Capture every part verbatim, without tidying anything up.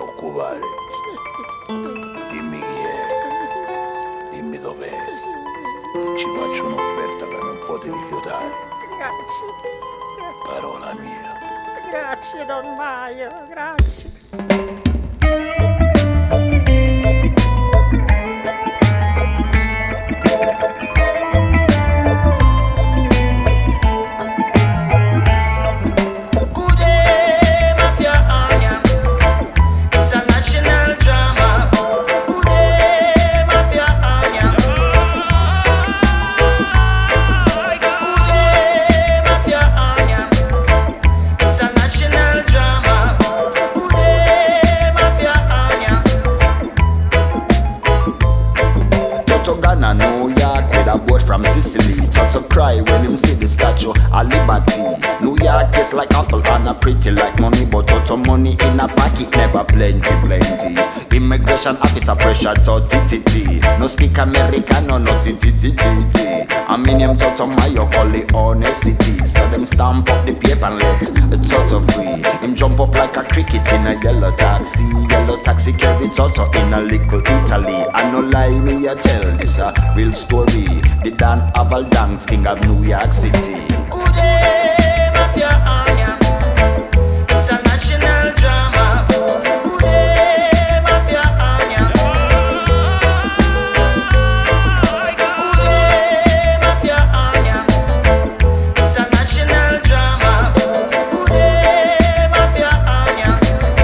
preoccupare. Dimmi chi è, dimmi dov'è, e ci faccio un'offerta che non puoi rifiutare. Grazie. Parola mia. Grazie, Don Maio, grazie. Ghana, New York with a boat from Sicily. Toto cry when him see the statue of Liberty. New York is like apple and a pretty like money, but Toto money in a pocket never plenty, plenty. Immigration officer pressure Toto T T. No speak Americano, no T T T T T. I mean him Toto Mayo call it honesty. So them stamp up the paper and let Toto free. Him jump up like a cricket in a yellow taxi. Yellow taxi carry Toto in a little Italy. I no lie me I tell this a real story. The Dan Avaldans, king of New York City. Ude, mafia anya, international drama. Ude, mafia anya. Ude, mafia anya, international drama. Ude, mafia anya.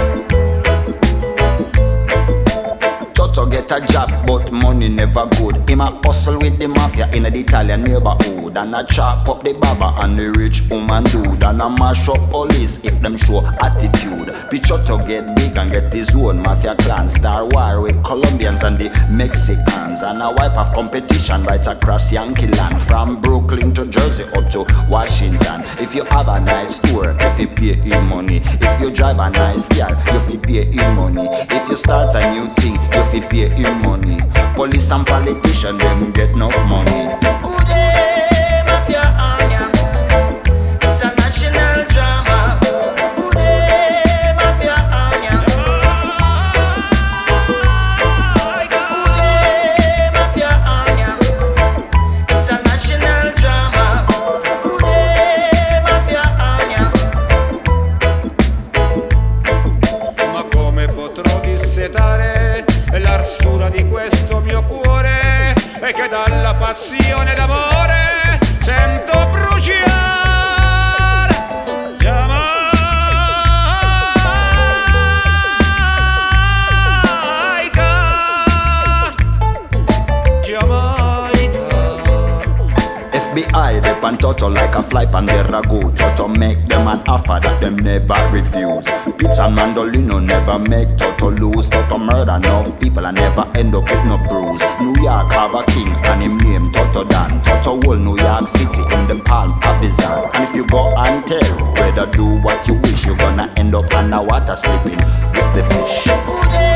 Toto get a job, but money never good. Him a hustle with the mafia in the Italian neighborhood, and a chop up the baba and the rich woman dude, and a mash up police if them show attitude. Picture to get big and get his own mafia clan. Star war with Colombians and the Mexicans, and a wipe of competition right across Yankee land, from Brooklyn to Jersey up to Washington. If you have a nice tour, if you pay him money. If you drive a nice car, you fi pay him money. If you start a new thing, you fi pay him money. Police and politicians, them get enough money. Ude, mafia anya, international drama. Ude, mafia anya. Ude, mafia anya, international drama. Ude, mafia anya. Ma come potrò dissetare l'arsura di questo mio cuore, e che dalla passione d'amore sento bruciare Giamaica, Giamaica. F B I, they pan Toto like a fly pan the ragu. Toto make them an offer that them never refuse. Pizza and mandolino never make Toto lose. Toto murder enough people and never end up with no bruise. New York have a king and him name Toto Dan. Toto whole New York City in the palm of his hand. And if you go and tell, whether do what you wish, you're gonna end up underwater sleeping with the fish. Ude,